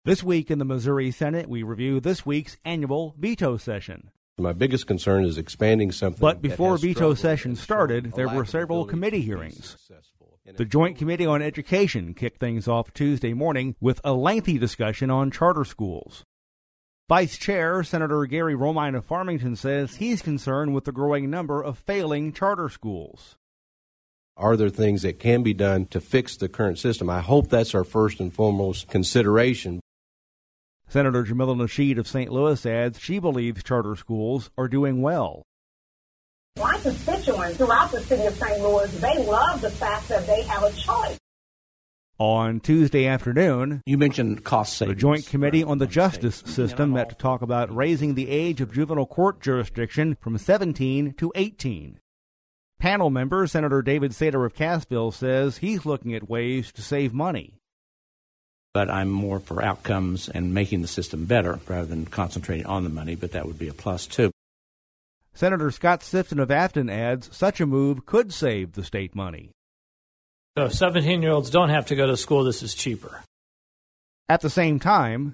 This week in the Missouri Senate, we review this week's annual veto session. My biggest concern is expanding something. But before veto session started, there were several committee hearings. The Joint Committee on Education kicked things off Tuesday morning with a lengthy discussion on charter schools. Vice Chair Senator Gary Romine of Farmington says he's concerned with the growing number of failing charter schools. Are there things that can be done to fix the current system? I hope that's our first and foremost consideration. Senator Jamila Nasheed of St. Louis adds she believes charter schools are doing well. My constituents throughout the city of St. Louis, they love the fact that they have a choice. On Tuesday afternoon, you mentioned cost savings. The Joint Committee on the Justice System met to talk about raising the age of juvenile court jurisdiction from 17 to 18. Panel member Senator David Sater of Cassville says he's looking at ways to save money. But I'm more for outcomes and making the system better rather than concentrating on the money, but that would be a plus too. Senator Scott Sifton of Afton adds such a move could save the state money. So 17-year-olds don't have to go to school. This is cheaper. At the same time,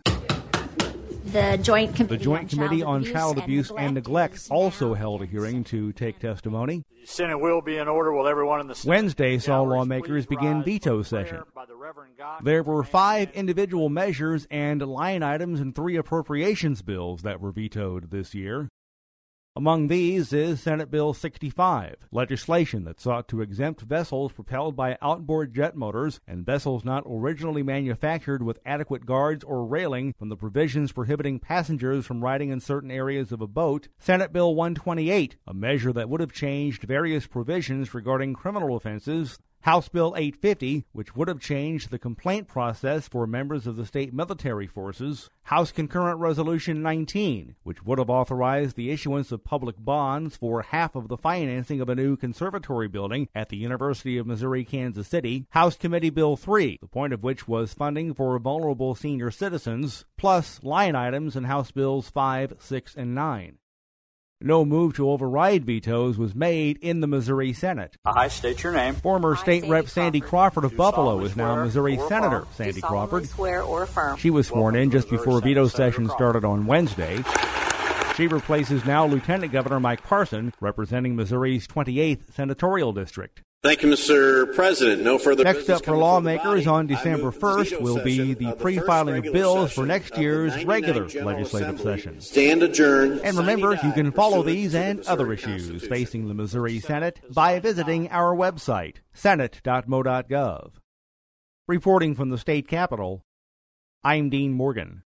the Joint Committee on Child Abuse and Neglect also held a hearing to take testimony. The Senate will be in order. Will everyone in the Senate? Wednesday saw lawmakers begin veto session. There were 5 individual measures and line items in 3 appropriations bills that were vetoed this year. Among these is Senate Bill 65, legislation that sought to exempt vessels propelled by outboard jet motors and vessels not originally manufactured with adequate guards or railing from the provisions prohibiting passengers from riding in certain areas of a boat. Senate Bill 128, a measure that would have changed various provisions regarding criminal offenses. House Bill 850, which would have changed the complaint process for members of the state military forces. House Concurrent Resolution 19, which would have authorized the issuance of public bonds for half of the financing of a new conservatory building at the University of Missouri-Kansas City. House Committee Bill 3, the point of which was funding for vulnerable senior citizens, plus line items in House Bills 5, 6, and 9. No move to override vetoes was made in the Missouri Senate. I state your name. Former State Rep. Sandy Crawford of Buffalo is now Missouri Senator Sandy Crawford. She was sworn in just before veto session started on Wednesday. She replaces now Lieutenant Governor Mike Parson, representing Missouri's 28th senatorial district. Thank you, Mr. President. No further Next up for lawmakers on December 1st will be the pre-filing of bills for next year's regular legislative session. Stand adjourned. And remember, you can follow these and other issues facing the Missouri Senate by visiting our website, senate.mo.gov. Reporting from the state capitol, I'm Dean Morgan.